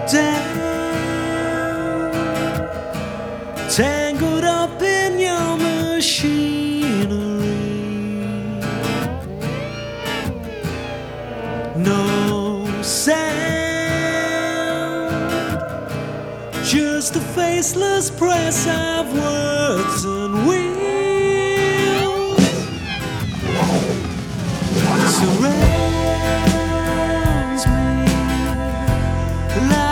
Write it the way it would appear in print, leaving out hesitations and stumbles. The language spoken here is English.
down, tangled up in your machinery. No sound, just a faceless press of words and we